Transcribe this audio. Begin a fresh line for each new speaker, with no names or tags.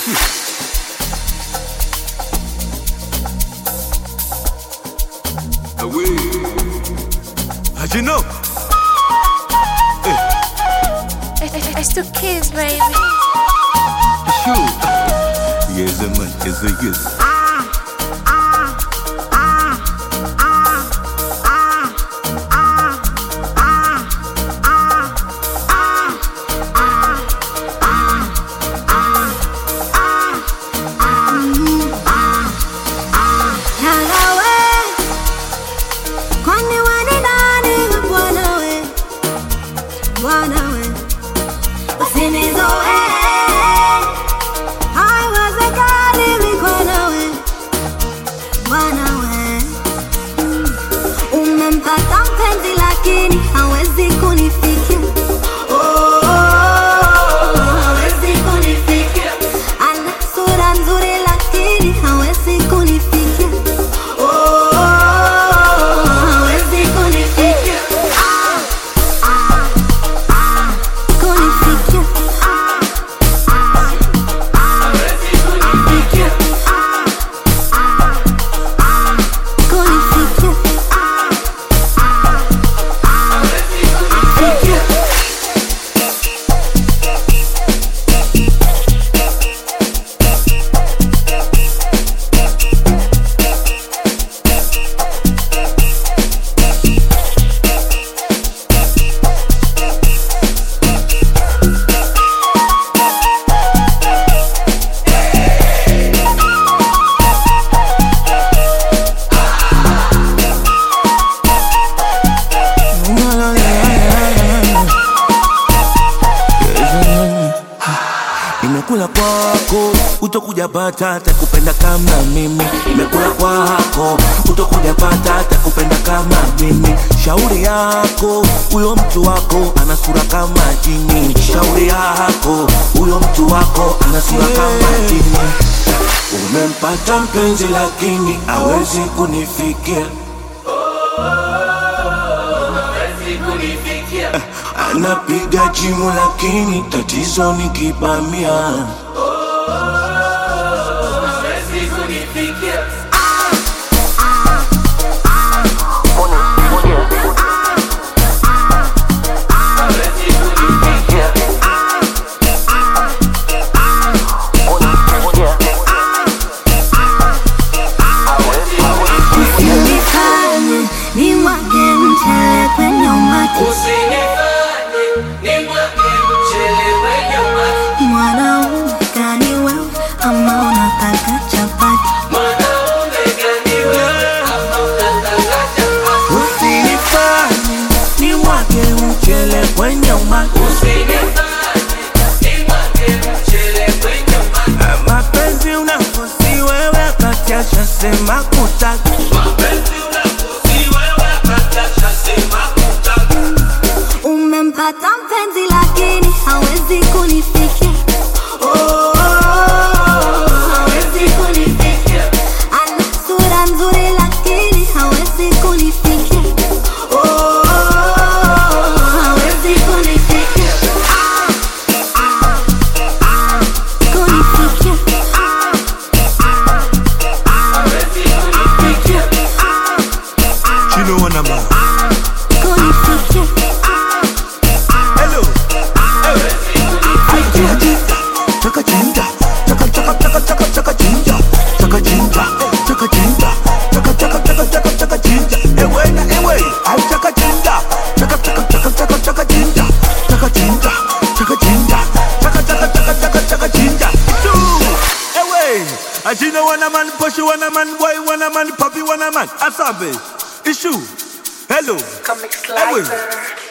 Away. How'd you know?
It's the kids, baby.
Sure. Yes, man. Yes, yes.
Umempata mpenzi lakini hawezi kunifikia. Hawezi kunifikia. Ana sura nzuri lakini hawezi kunifikia. Hawezi kunifikia. Kunifikia. Hawezi kunifikia.
Nimekula kwako, utokuja pata takupenda kama mimi. Nimekula kwako, utokuja pata takupenda kama mimi. Shauri yako, huyo mtu wako ana sura kama jini. Shauri yako, huyo mtu wako ana sura kama jini. Umempata mpenzi lakini hawezi kunifikia. Anapiga jimu lakini tatizo ni kibamia.
Usinifanye nimwage mchele kwenye umati. Mwanaume gani wewe ama unataka chapati?
Usinifanye nimwage mchele kwenye umati. Mapenzi unafosi wewe kati ashasema kutaki.
Umempata mpenzi lakini hawezi kunifikia. Hawezi kunifikia. Ana sura nzuri lakini hawezi kunifikia. Hawezi kunifikia. Kunifikia.
Chino wanama.
Kunifikia.
Hello.
Chaka chinja, chaka chaka chaka chaka chaka chinja, chaka chinja, chaka chinja, chaka chaka chaka chaka chaka chinja. Ewe na ewe, ay chaka chinja, chaka chaka chaka chaka chaka chinja, chaka chinja, chaka chinja, chaka chaka chaka chaka chaka chinja.
Ewe. Ajina wana man, Poshu wana man, boy wana man, Papi wana man. Asabe. Issue. Hello.
Comic Slicer.